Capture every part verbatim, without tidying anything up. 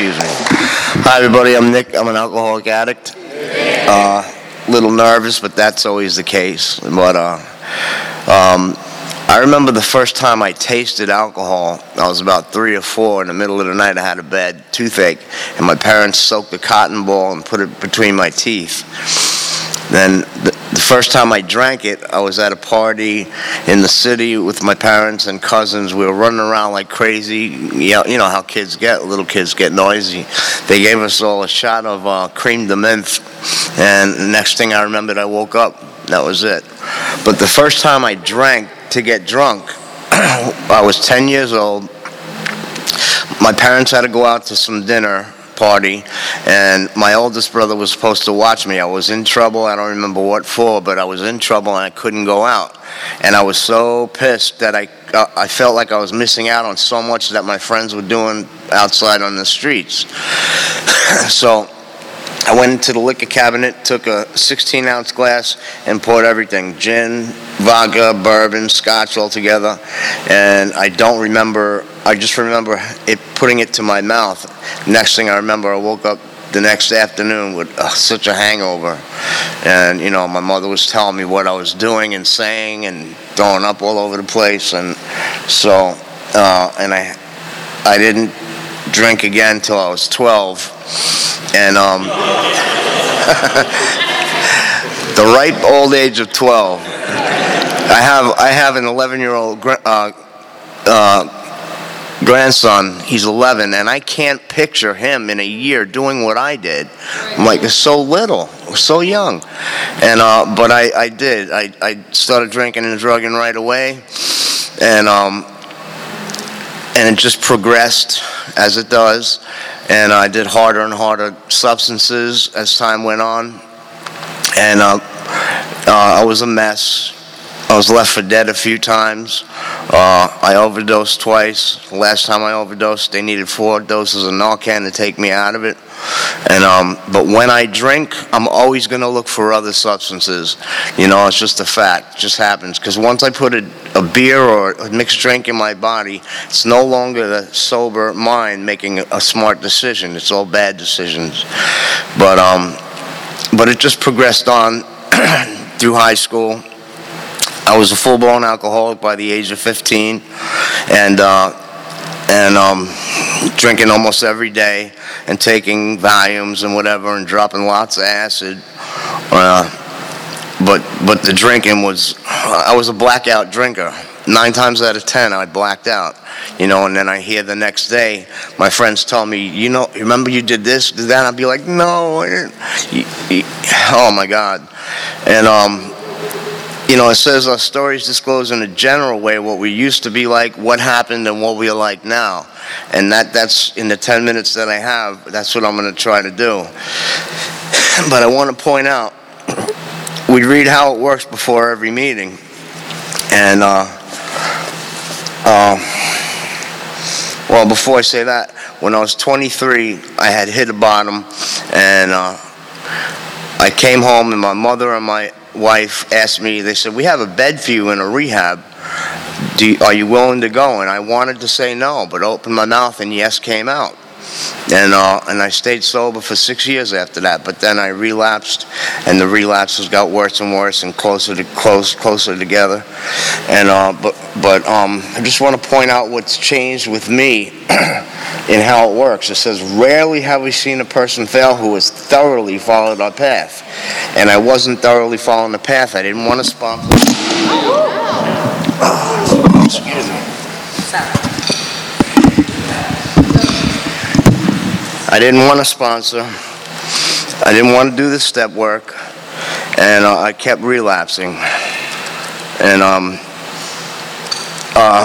Excuse me. Hi, everybody. I'm Nick. I'm an alcoholic addict. Uh, little nervous, but that's always the case. But uh, um, I remember the first time I tasted alcohol. I was about three or four. In the middle of the night, I had a bad toothache, and my parents soaked a cotton ball and put it between my teeth. Then the, the first time I drank it, I was at a party in the city with my parents and cousins. We were running around like crazy. You know, you know how kids get, little kids get noisy. They gave us all a shot of uh, cream de menthe, and the next thing I remembered, I woke up. That was it. But the first time I drank to get drunk, I was ten years old. My parents had to go out to some dinner party, and my oldest brother was supposed to watch me. I was in trouble. I don't remember what for, but I was in trouble and I couldn't go out. And I was so pissed that I uh, I felt like I was missing out on so much that my friends were doing outside on the streets. So I went into the liquor cabinet, took a sixteen ounce glass, and poured everything: gin, vodka, bourbon, scotch all together. And I don't remember, I just remember it, putting it to my mouth. Next thing I remember, I woke up the next afternoon with uh, such a hangover. And, you know, my mother was telling me what I was doing and saying and throwing up all over the place. And so, uh, and I, I didn't drink again until I was twelve. And um, the ripe old age of twelve. I have I have an eleven-year-old uh, uh, grandson. He's eleven, and I can't picture him in a year doing what I did. I'm like, it's so little, so young. And uh, but I, I did. I, I started drinking and drugging right away, and um, and it just progressed as it does. And I did harder and harder substances as time went on. And uh, uh, I was a mess. I was left for dead a few times. Uh, I overdosed twice. The last time I overdosed, they needed four doses of Narcan to take me out of it. And um, but when I drink, I'm always going to look for other substances. You know, it's just a fact. It just happens. Because once I put a, a beer or a mixed drink in my body, it's no longer the sober mind making a, a smart decision. It's all bad decisions. But um, but it just progressed on through high school. I was a full-blown alcoholic by the age of fifteen, and uh, and um, drinking almost every day, and taking Valiums and whatever, and dropping lots of acid. Uh, but but the drinking was, I was a blackout drinker. Nine times out of ten, I blacked out. You know, and then I hear the next day, my friends tell me, you know, remember you did this, did that? I'd be like, no. I didn't. Oh my God. And um. You know, it says our stories disclose in a general way what we used to be like, what happened, and what we are like now. And that, that's, in the ten minutes that I have, that's what I'm going to try to do. But I want to point out, we read how it works before every meeting. And, uh, uh, well, before I say that, when I was twenty-three, I had hit a bottom, and uh, I came home, and my mother and my wife asked me, they said, we have a bed for you in a rehab. Do you, are you willing to go? And I wanted to say no, but opened my mouth and yes came out. And uh, and I stayed sober for six years after that. But then I relapsed, and the relapses got worse and worse and closer to close closer together. And uh, but but um, I just want to point out what's changed with me in how it works. It says, rarely have we seen a person fail who has thoroughly followed our path. And I wasn't thoroughly following the path. I didn't want to sponsor. Oh, excuse me. I didn't want to sponsor. I didn't want to do the step work, and uh, I kept relapsing. And um, uh,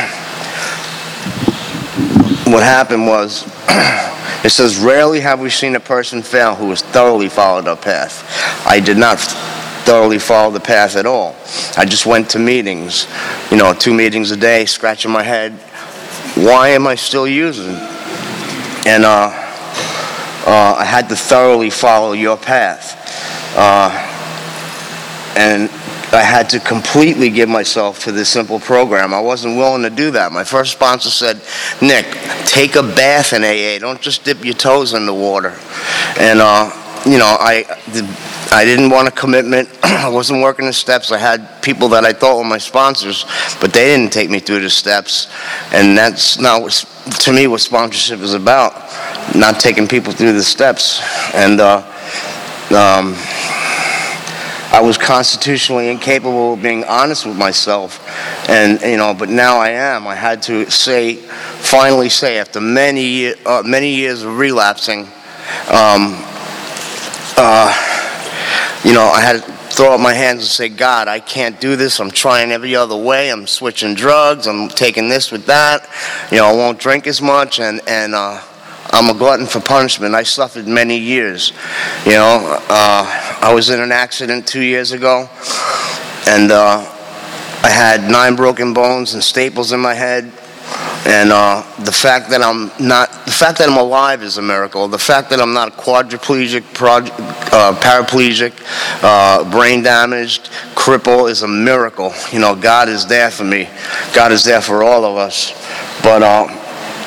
what happened was, it says, rarely have we seen a person fail who has thoroughly followed our path. I did not thoroughly follow the path at all. I just went to meetings, you know, two meetings a day, scratching my head. Why am I still using? And uh, uh, I had to thoroughly follow your path. Uh, and I had to completely give myself to this simple program. I wasn't willing to do that. My first sponsor said, Nick, take a bath in A A. Don't just dip your toes in the water. And, uh, you know, I, I didn't want a commitment. I wasn't working the steps. I had people that I thought were my sponsors, but they didn't take me through the steps. And that's not, what, to me, what sponsorship is about, not taking people through the steps. And, uh, um, I was constitutionally incapable of being honest with myself, and you know, but now I am. I had to say, finally say, after many uh, many years of relapsing, um, uh, you know, I had to throw up my hands and say, God, I can't do this. I'm trying every other way. I'm switching drugs. I'm taking this with that. You know, I won't drink as much, and and. Uh, I'm a glutton for punishment. I suffered many years. You know, uh, I was in an accident two years ago, and uh, I had nine broken bones and staples in my head. And uh, the fact that I'm not, the fact that I'm alive is a miracle. The fact that I'm not quadriplegic, prod, uh, paraplegic, uh, brain damaged, cripple is a miracle. You know, God is there for me. God is there for all of us. But. Uh,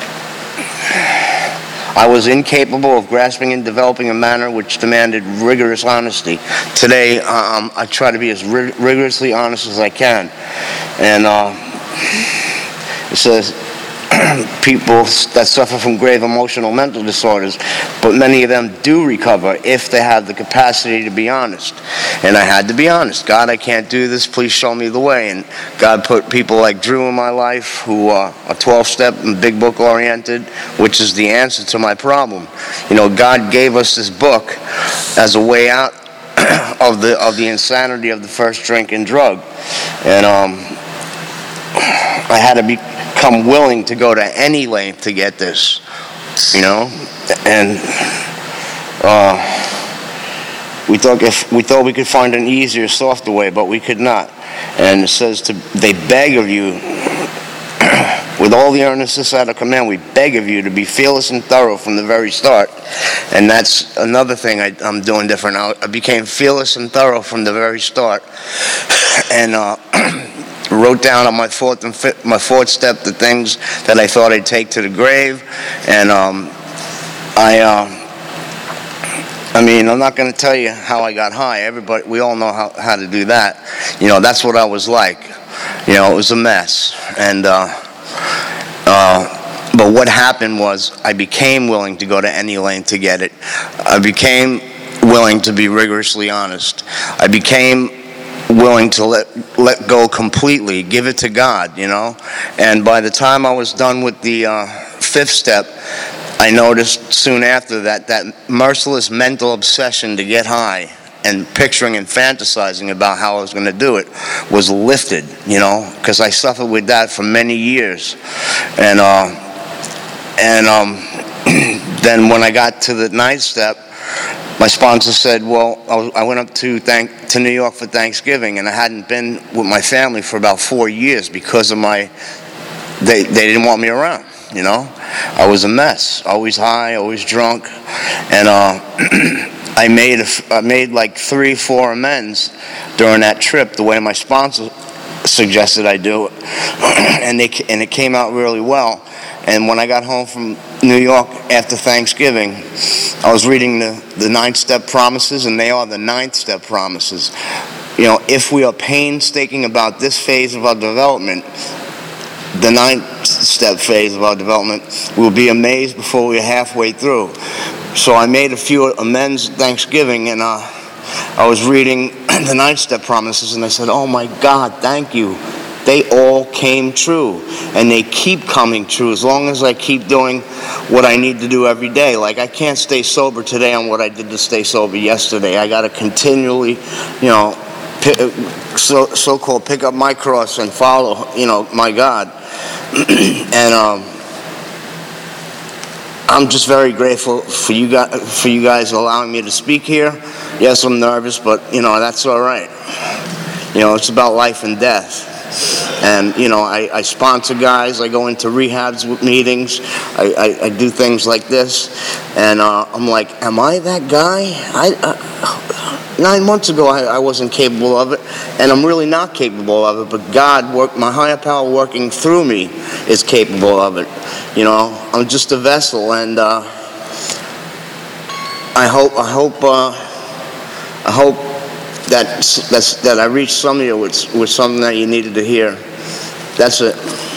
I was incapable of grasping and developing a manner which demanded rigorous honesty. Today, um, I try to be as rig- rigorously honest as I can. And uh, it says, people that suffer from grave emotional mental disorders, but many of them do recover if they have the capacity to be honest. And I had to be honest. God, I can't do this. Please show me the way. And God put people like Drew in my life who uh, are twelve-step and big book oriented, which is the answer to my problem. You know, God gave us this book as a way out of the of the insanity of the first drink and drug. And um, I had to be come willing to go to any length to get this, you know, and uh, we thought if we thought we could find an easier, softer way, but we could not. And it says to they beg of you, with all the earnestness at our command, we beg of you to be fearless and thorough from the very start. And that's another thing I, I'm doing different. I, I became fearless and thorough from the very start, and. Uh, wrote down on my fourth and fifth, my fourth step the things that I thought I'd take to the grave, and um, I, uh, I mean, I'm not going to tell you how I got high. Everybody, we all know how, how to do that. You know, that's what I was like. You know, it was a mess, and uh, uh, but what happened was I became willing to go to any length to get it. I became willing to be rigorously honest. I became willing to let let go completely, give it to God, you know. And by the time I was done with the uh, fifth step, I noticed soon after that that merciless mental obsession to get high and picturing and fantasizing about how I was going to do it was lifted, you know, because I suffered with that for many years. And uh, and um, then when I got to the ninth step, my sponsor said, well, I, was, I went up to thank, to New York for Thanksgiving, and I hadn't been with my family for about four years because of my, they, they didn't want me around, you know. I was a mess, always high, always drunk, and uh, I made, a, I made like three, four amends during that trip, the way my sponsor suggested I do it, and, they, and it came out really well. And when I got home from New York after Thanksgiving, I was reading the, the ninth step promises, and they are the ninth step promises. You know, if we are painstaking about this phase of our development, the ninth step phase of our development, we'll be amazed before we're halfway through. So I made a few amends at Thanksgiving, and uh, I was reading the ninth step promises, and I said, oh my God, thank you. They all came true, and they keep coming true as long as I keep doing what I need to do every day. Like, I can't stay sober today on what I did to stay sober yesterday. I got to continually, you know, pick, so, so-called pick up my cross and follow, you know, my God. And um, I'm just very grateful for you guys, for you guys allowing me to speak here. Yes, I'm nervous, but, you know, that's all right. You know, it's about life and death. And, you know, I, I sponsor guys. I go into rehabs with meetings. I, I, I do things like this. And uh, I'm like, am I that guy? I, uh, nine months ago I, I wasn't capable of it, and I'm really not capable of it, but God, work, my higher power working through me is capable of it. You know, I'm just a vessel, and uh, I hope, I hope, uh, I hope that, that's, that I reached some of you with, with something that you needed to hear. That's it.